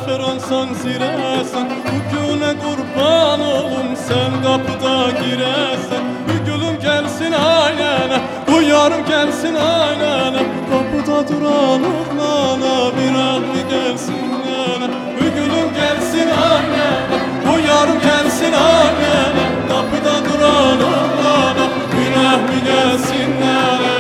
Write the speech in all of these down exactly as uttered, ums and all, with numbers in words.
açaransan ziresen, bu güne kurban olum sen kapıda giresen. Bir gülüm gelsin ailene, bu yarım gelsin ailene, kapıda duran oğlana bir rahmi gelsin yana. Bir gülüm gelsin ailene, bu yarım gelsin ailene, kapıda duran oğlana bir rahmi gelsin yana.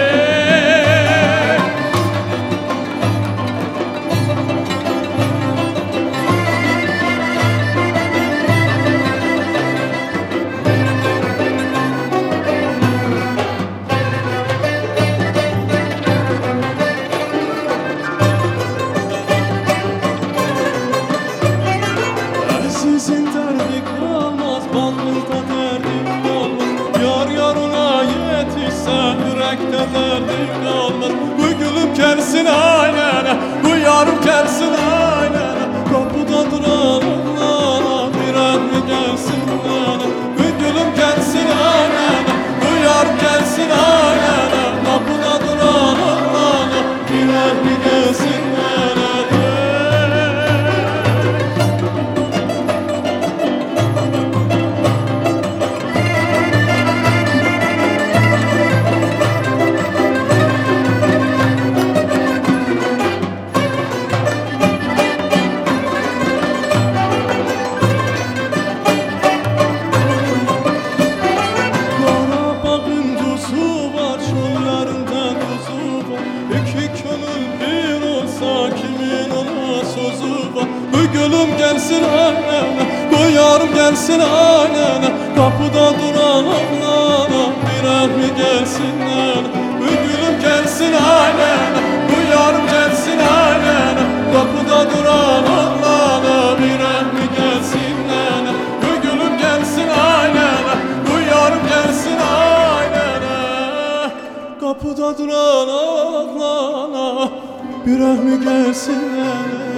Sizin derdi kalmaz, bağlıkta derdi kalmaz. Yar yarına yetişse yürekte derdi kalmaz. Bu gülüm gelsin ailene, bu yarım gelsin ailene, kapıda duran oğlana bir rahmi gelsin yana. Bu gülüm gelsin ailene, bu yarım gelsin ailene, kapıda duran oğlana bir rahmi gelsin yana. Bu gülüm gelsin annene, bu yarım gelsin annene, kapıda duran oğlana bir rahmi gelsin yana. Bu gülüm gelsin annene, bu yarım gelsin annene, kapıda duran oğlana bir rahmi gelsin yana. Bu gülüm gelsin annene, bu yarım gelsin annene, kapıda duran oğlana bir rahmi gelsin yana.